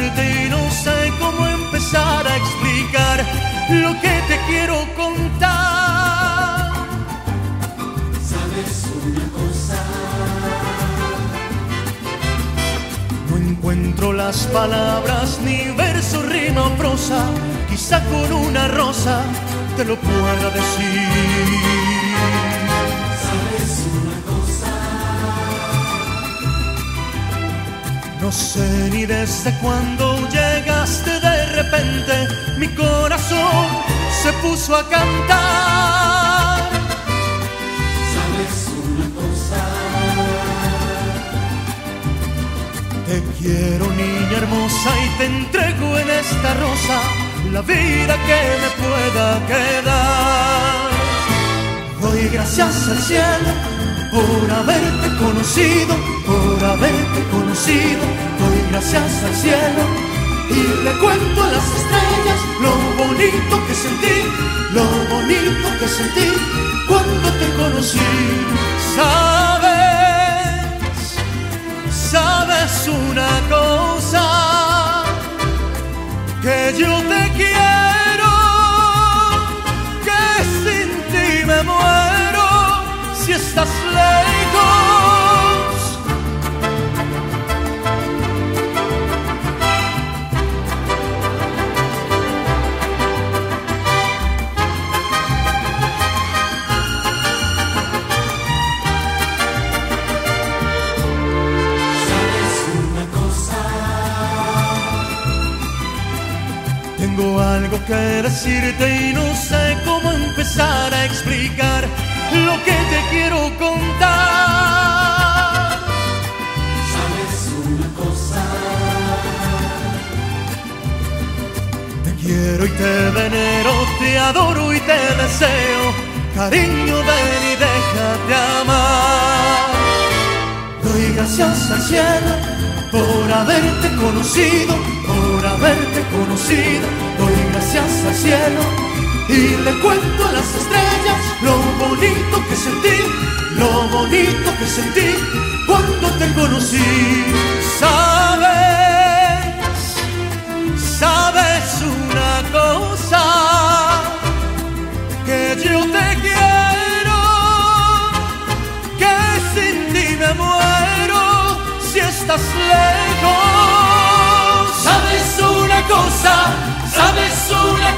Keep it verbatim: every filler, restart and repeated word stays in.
decirte y no sé cómo empezar a explicar lo que te quiero contar. ¿Sabes una cosa? No encuentro las palabras, ni verso, rima o prosa. Quizá con una rosa te lo pueda decir. ¿Sabes una cosa? No sé ni desde cuándo llegaste de repente, mi corazón se puso a cantar. ¿Sabes una cosa? Te quiero, niña hermosa, y te entrego en esta rosa la vida que me pueda quedar. Doy gracias al cielo por haberte conocido, por haberte conocido. Doy gracias al cielo y le cuento a las estrellas lo bonito que sentí, lo bonito que sentí cuando te conocí. Sabes, sabes una cosa, que yo te quiero, que sin ti me muero si estás lejos. Tengo algo que decirte y no sé cómo empezar a explicar lo que te quiero contar. ¿Sabes una cosa? Te quiero y te venero, te adoro y te deseo. Cariño, ven y déjate amar. Doy gracias al cielo por haberte conocido, por haberte conocido. Doy gracias al cielo y le cuento a las estrellas lo bonito que sentí, lo bonito que sentí cuando te conocí. Sabes, sabes una cosa, que yo te quiero, que sin ti me muero si estás lejos. ¿Sabes una cosa? ¿Sabes una